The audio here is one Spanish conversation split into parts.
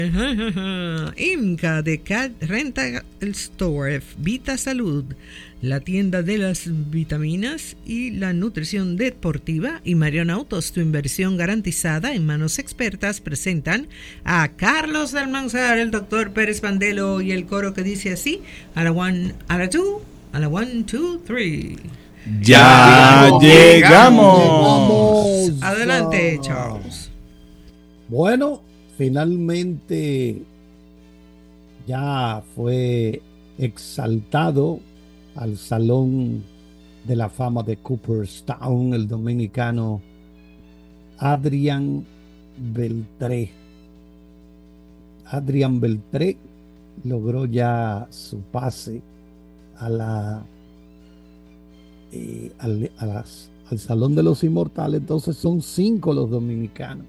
IMCA de Cat Rental Store, Vita Salud, la tienda de las vitaminas y la nutrición deportiva, y Marion Autos, tu inversión garantizada en manos expertas, presentan a Carlos Almanzar, el doctor Pérez Pandelo y el coro que dice así: a la one, a la two, a la one, two, three. ¡Ya llegamos! Adelante, Charles. Bueno, finalmente ya fue exaltado al Salón de la Fama de Cooperstown el dominicano Adrián Beltré. Adrián Beltré logró ya su pase a al Salón de los Inmortales. Entonces son 5 los dominicanos.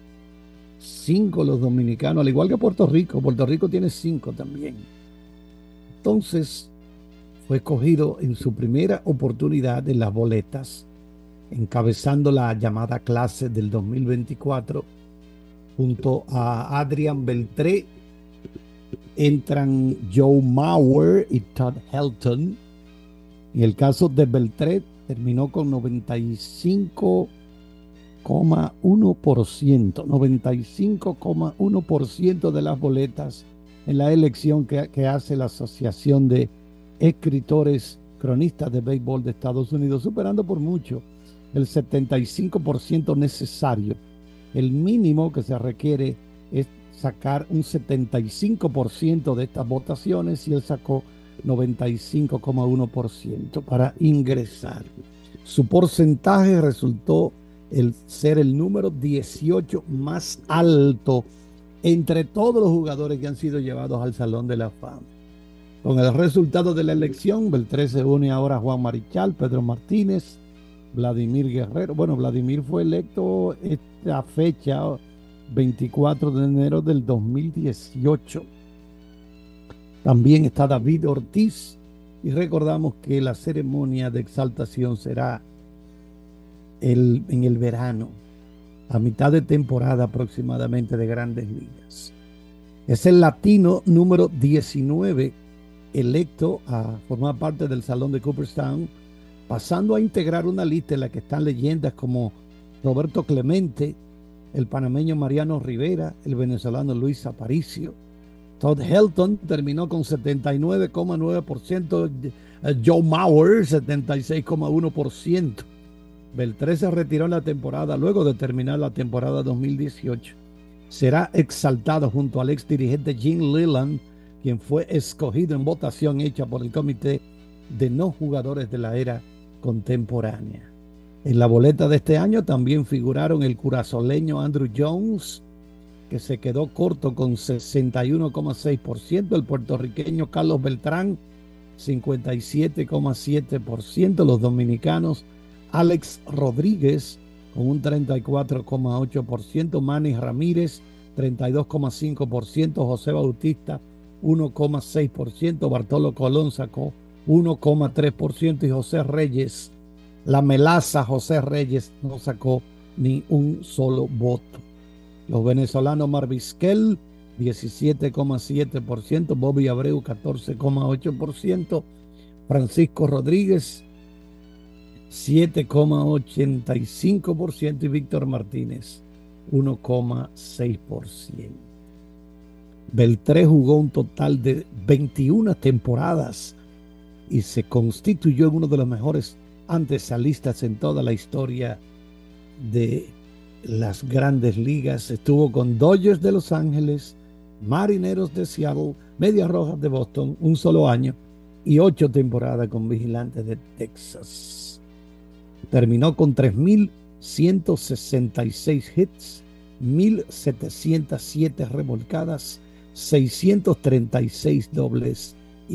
5 los dominicanos, al igual que Puerto Rico. Puerto Rico tiene 5 también. Entonces fue escogido en su primera oportunidad en las boletas, encabezando la llamada clase del 2024. Junto a Adrián Beltré entran Joe Mauer y Todd Helton. En el caso de Beltré, terminó con 95,1% de las boletas en la elección que hace la Asociación de Escritores Cronistas de Béisbol de Estados Unidos, superando por mucho el 75% necesario. El mínimo que se requiere es sacar un 75% de estas votaciones, y él sacó 95,1% para ingresar. Su porcentaje resultó ser el número 18 más alto entre todos los jugadores que han sido llevados al Salón de la Fama. Con el resultado de la elección, Beltré se une ahora a Juan Marichal, Pedro Martínez, Vladimir Guerrero. Bueno, Vladimir fue electo esta fecha, 24 de enero del 2018. También está David Ortiz, y recordamos que la ceremonia de exaltación será en el verano, a mitad de temporada aproximadamente de Grandes Ligas. Es el latino número 19 electo a formar parte del Salón de Cooperstown, pasando a integrar una lista en la que están leyendas como Roberto Clemente, el panameño Mariano Rivera, el venezolano Luis Aparicio. Todd Helton terminó con 79,9%, Joe Mauer 76,1%. Beltré se retiró en la temporada luego de terminar la temporada 2018. Será exaltado junto al ex dirigente Jim Leyland, quien fue escogido en votación hecha por el Comité de No Jugadores de la Era Contemporánea. En la boleta de este año también figuraron el curazoleño Andrew Jones, que se quedó corto con 61,6%, el puertorriqueño Carlos Beltrán, 57,7%, los dominicanos Alex Rodríguez con un 34,8%, Manny Ramírez 32,5%, José Bautista 1,6%, Bartolo Colón sacó 1,3% y José Reyes, la melaza José Reyes, no sacó ni un solo voto. Los venezolanos Marvisquel 17,7%, Bobby Abreu 14,8%, Francisco Rodríguez 7,85% y Víctor Martínez 1,6%. Beltré jugó un total de 21 temporadas y se constituyó en uno de los mejores antesalistas en toda la historia de las Grandes Ligas. Estuvo con Dodgers de Los Ángeles, Marineros de Seattle, Medias Rojas de Boston, un solo año, y 8 temporadas con Vigilantes de Texas. Terminó con 3,166 hits, 1,707 remolcadas, 636 dobles y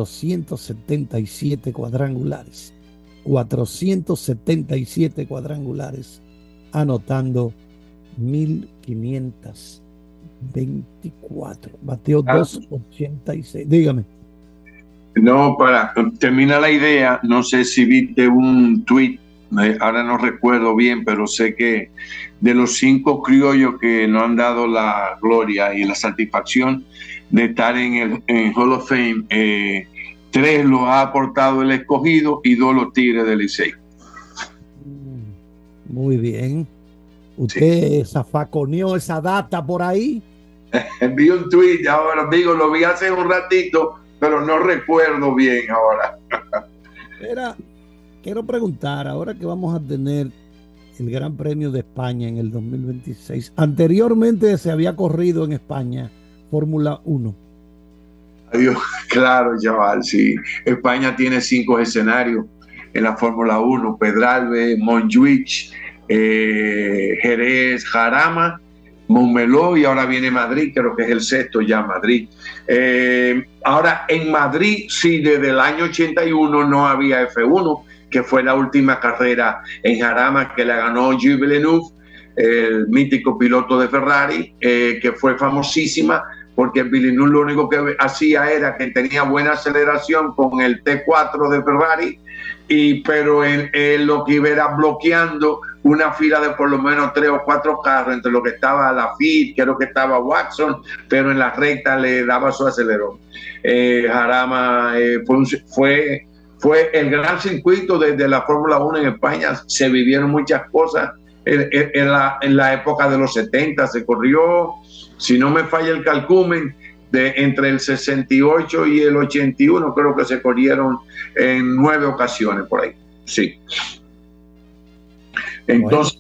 477 cuadrangulares. 477 cuadrangulares, anotando 1,524. Bateó 286. Dígame. No, para terminar la idea, no sé si viste un tweet ahora no recuerdo bien, pero sé que de los 5 criollos que nos han dado la gloria y la satisfacción de estar en Hall of Fame, 3 los ha aportado el Escogido y 2 los Tigres del Licey. Muy bien. ¿Usted zafaconeó esa data por ahí? Vi un tweet ahora, digo, lo vi hace un ratito, pero no recuerdo bien ahora. Quiero preguntar, ahora que vamos a tener el Gran Premio de España en el 2026, anteriormente se había corrido en España Fórmula 1. Adiós, claro, chaval, sí. España tiene 5 escenarios en la Fórmula 1, Pedralbes, Montjuic, Jerez, Jarama, Montmeló, y ahora viene Madrid, creo que es el 6º ya Madrid. Ahora en Madrid, sí, desde el año 81 no había F1, que fue la última carrera en Jarama que la ganó Gilles Villeneuve, el mítico piloto de Ferrari, que fue famosísima porque Villeneuve lo único que hacía era que tenía buena aceleración con el T4 de Ferrari, pero él lo que iba era bloqueando una fila de por lo menos 3 o 4 carros, entre lo que estaba Lafitte, creo que estaba Watson, pero en la recta le daba su acelerón. Jarama fue el gran circuito desde la Fórmula 1 en España. Se vivieron muchas cosas. En la época de los 70 se corrió, si no me falla el calcumen, entre el 68 y el 81 creo que se corrieron en 9 ocasiones por ahí. Sí. Entonces,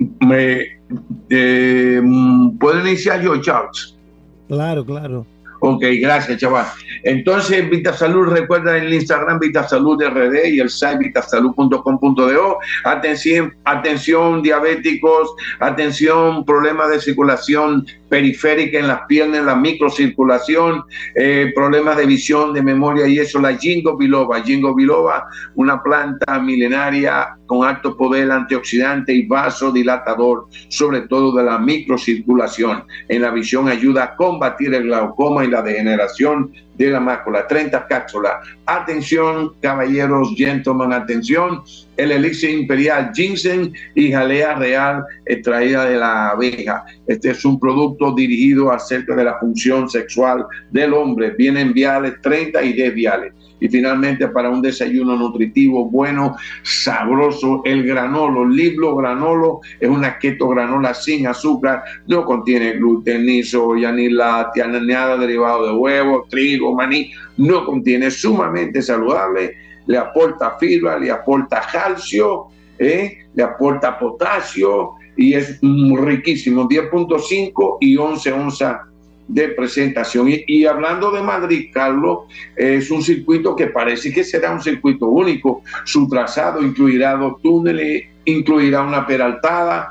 ¿puedo iniciar yo, Charles? Claro. Ok, gracias, chaval. Entonces, VitaSalud, recuerda el Instagram VitaSalud RD y el site vitasalud.com.do. Atención, diabéticos, atención, problemas de circulación periférica en las piernas, en la microcirculación, problemas de visión, de memoria y eso, la Ginkgo biloba. Ginkgo biloba, una planta milenaria con alto poder antioxidante y vasodilatador, sobre todo de la microcirculación. En la visión ayuda a combatir el glaucoma y la degeneración de la mácula. 30 cápsulas. Atención, caballeros, gentlemen, atención. El elixir imperial ginseng y jalea real extraída de la abeja. Este es un producto dirigido acerca de la función sexual del hombre. Vienen viales, 30 y 10 viales. Y finalmente, para un desayuno nutritivo, bueno, sabroso, el granolo, Liblo Granolo, es una keto granola sin azúcar, no contiene gluten, ni soya, ni láctea, ni nada derivado de huevo, trigo, maní, no contiene, sumamente saludable, le aporta fibra, le aporta calcio, le aporta potasio y es riquísimo, 10.5 y 11 onzas de presentación. Y hablando de Madrid, Carlos, es un circuito que parece que será un circuito único. Su trazado incluirá 2 túneles, incluirá una peraltada,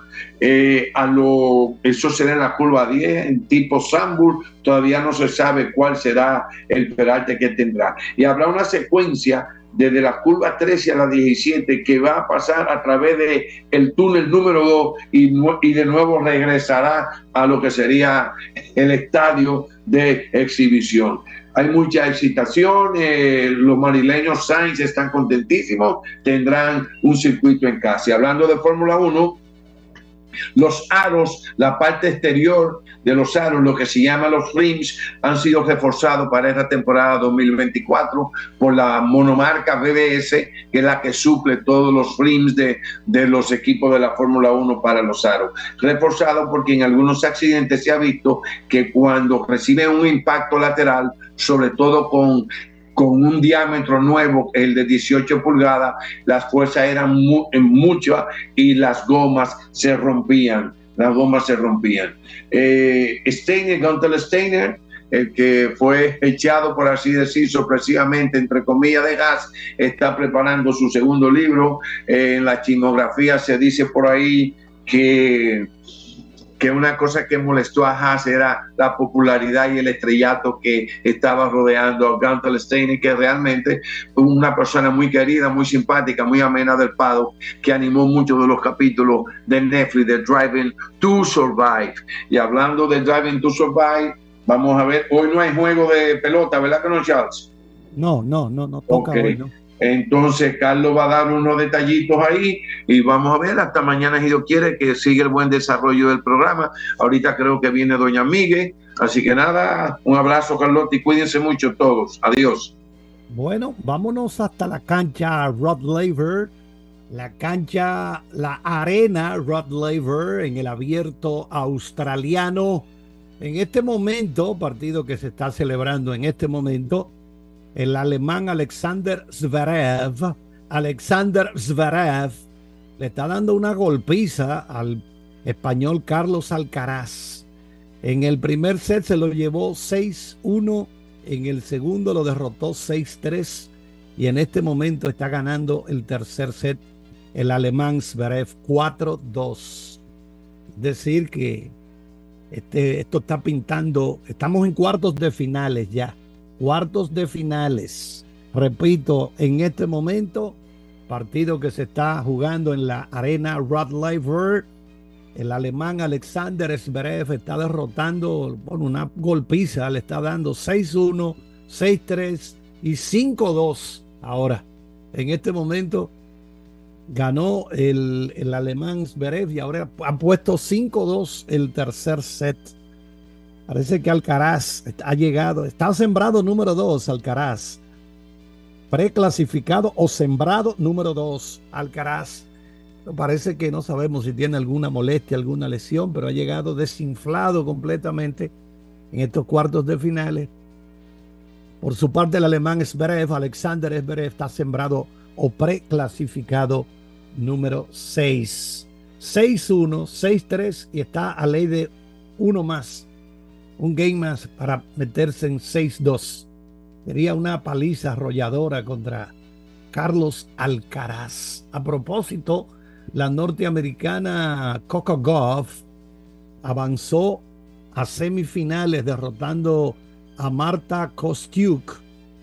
eso será en la curva 10 en tipo Sambur. Todavía no se sabe cuál será el peralte que tendrá, y habrá una secuencia desde la curva 13 a la 17 que va a pasar a través de el túnel número 2 y de nuevo regresará a lo que sería el estadio de exhibición. Hay mucha excitación, los madrileños Sainz están contentísimos, tendrán un circuito en casa. Y hablando de Fórmula 1, los aros, la parte exterior de los aros, lo que se llama los rims, han sido reforzados para esta temporada 2024 por la monomarca BBS, que es la que suple todos los rims de los equipos de la Fórmula 1 para los aros. Reforzado porque en algunos accidentes se ha visto que cuando reciben un impacto lateral, sobre todo con un diámetro nuevo, el de 18 pulgadas, las fuerzas eran muchas y las gomas se rompían. Steiner, Gunther Steiner, el que fue echado, por así decir, sorpresivamente, entre comillas, de gas, está preparando su segundo libro. En la chismografía se dice por ahí que una cosa que molestó a Haas era la popularidad y el estrellato que estaba rodeando a Gunther Steiner, que realmente una persona muy querida, muy simpática, muy amena del paddock, que animó muchos de los capítulos de Netflix de Driving to Survive. Y hablando de Driving to Survive, vamos a ver, hoy no hay juego de pelota, ¿verdad que no, Charles? No, toca okay. Hoy, ¿no? Entonces, Carlos va a dar unos detallitos ahí y vamos a ver hasta mañana, si Dios quiere, que siga el buen desarrollo del programa. Ahorita creo que viene doña Miguel. Así que nada, un abrazo, Carlota, y cuídense mucho todos. Adiós. Bueno, vámonos hasta la cancha Rod Laver, la arena Rod Laver en el abierto australiano. En este momento, partido que se está celebrando en este momento, el alemán Alexander Zverev le está dando una golpiza al español Carlos Alcaraz. En el primer set se lo llevó 6-1, en el segundo lo derrotó 6-3 y en este momento está ganando el tercer set el alemán Zverev 4-2. Es decir que esto está pintando, estamos en cuartos de finales ya. Cuartos de finales. Repito, en este momento, partido que se está jugando en la arena Rod Laver. El alemán Alexander Zverev está derrotando por una golpiza, le está dando 6-1, 6-3 y 5-2. Ahora, en este momento, ganó el alemán Zverev y ahora ha puesto 5-2 el tercer set. Parece que Alcaraz ha llegado, está sembrado número 2, Alcaraz. Preclasificado o sembrado número 2, Alcaraz. Parece que no sabemos si tiene alguna molestia, alguna lesión, pero ha llegado desinflado completamente en estos cuartos de finales. Por su parte, el alemán Zverev, Alexander Zverev, está sembrado o preclasificado número 6. 6-1, 6-3 y está a ley de uno más. Un game más para meterse en 6-2. Sería una paliza arrolladora contra Carlos Alcaraz. A propósito, la norteamericana Coco Gauff avanzó a semifinales derrotando a Marta Kostyuk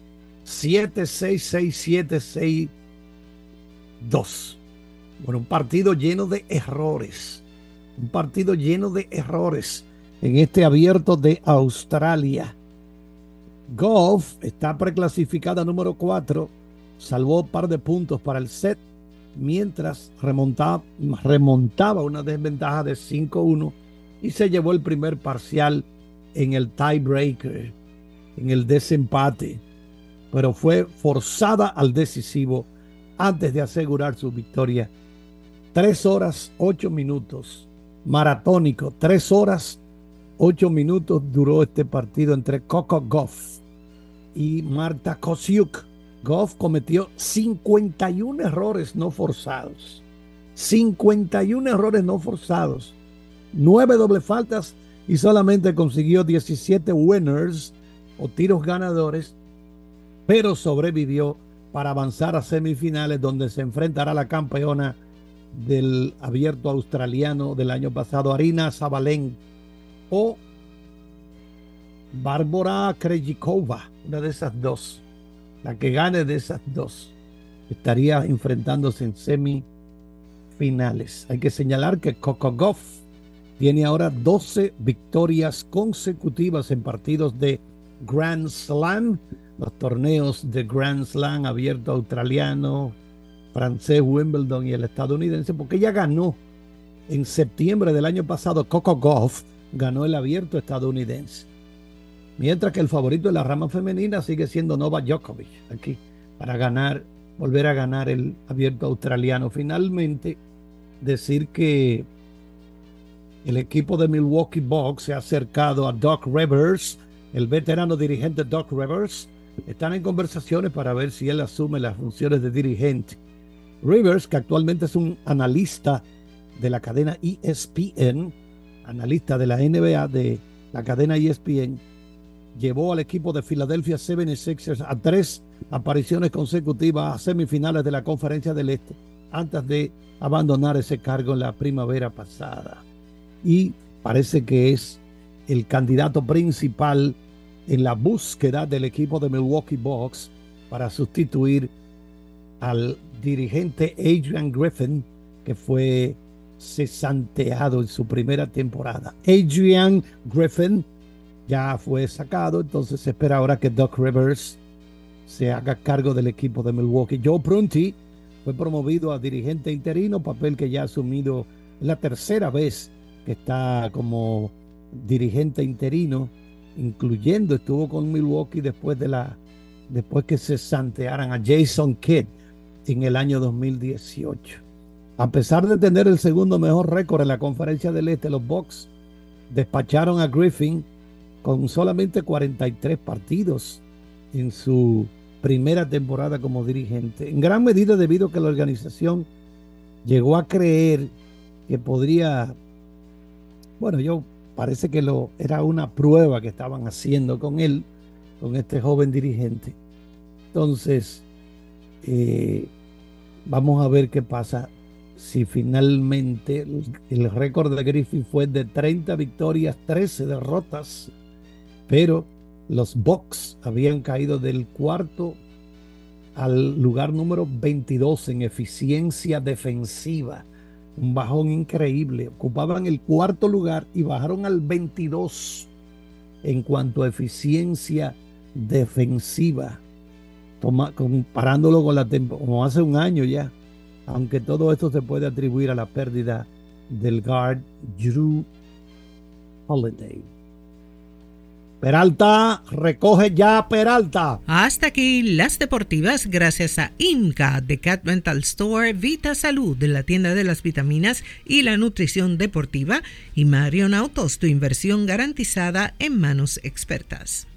7-6, 6-7, 6-2. Bueno, un partido lleno de errores. Un partido lleno de errores en este abierto de Australia. Gauff está preclasificada número 4, salvó un par de puntos para el set, mientras remontaba una desventaja de 5-1 y se llevó el primer parcial en el tiebreaker, en el desempate, pero fue forzada al decisivo antes de asegurar su victoria. 3 horas 8 minutos, maratónico, 3 horas 8 minutos duró este partido entre Coco Gauff y Marta Kostyuk. Gauff cometió 51 errores no forzados. 51 errores no forzados. 9 doble faltas y solamente consiguió 17 winners o tiros ganadores, pero sobrevivió para avanzar a semifinales donde se enfrentará a la campeona del abierto australiano del año pasado, Aryna Sabalenka, o Bárbara Krejcikova, una de esas dos. La que gane de esas dos estaría enfrentándose en semifinales. Hay que señalar que Coco Gauff tiene ahora 12 victorias consecutivas en partidos de Grand Slam, los torneos de Grand Slam abierto australiano, francés, Wimbledon y el estadounidense, porque ella ganó en septiembre del año pasado. Coco Gauff ganó el abierto estadounidense, mientras que el favorito de la rama femenina sigue siendo Novak Djokovic aquí para volver a ganar el abierto australiano. Finalmente, decir que el equipo de Milwaukee Bucks se ha acercado a Doc Rivers, el veterano dirigente Doc Rivers. Están en conversaciones para ver si él asume las funciones de dirigente. Rivers, que actualmente es un analista de la cadena ESPN, analista de la NBA de la cadena ESPN, llevó al equipo de Philadelphia 76ers a 3 apariciones consecutivas a semifinales de la Conferencia del Este antes de abandonar ese cargo en la primavera pasada. Y parece que es el candidato principal en la búsqueda del equipo de Milwaukee Bucks para sustituir al dirigente Adrian Griffin, que fue cesanteado en su primera temporada. Adrian Griffin ya fue sacado, entonces se espera ahora que Doc Rivers se haga cargo del equipo de Milwaukee. Joe Prunty fue promovido a dirigente interino, papel que ya ha asumido la tercera vez que está como dirigente interino, incluyendo estuvo con Milwaukee después que se santearan a Jason Kidd en el año 2018. A pesar de tener el segundo mejor récord en la Conferencia del Este, los Bucks despacharon a Griffin con solamente 43 partidos en su primera temporada como dirigente, en gran medida debido a que la organización llegó a creer que podría, parece que era una prueba que estaban haciendo con él, con este joven dirigente. Entonces, vamos a ver qué pasa si finalmente el récord de Griffin fue de 30 victorias, 13 derrotas, pero los Bucks habían caído del cuarto al lugar número 22 en eficiencia defensiva. Un bajón increíble. Ocupaban el cuarto lugar y bajaron al 22 en cuanto a eficiencia defensiva, comparándolo con como hace un año ya, aunque todo esto se puede atribuir a la pérdida del guard Jrue Holiday. Peralta, recoge ya Peralta. Hasta aquí las deportivas gracias a IMCA de Cat Rental Store, Vita Salud de la tienda de las vitaminas y la nutrición deportiva y Marion Autos, tu inversión garantizada en manos expertas.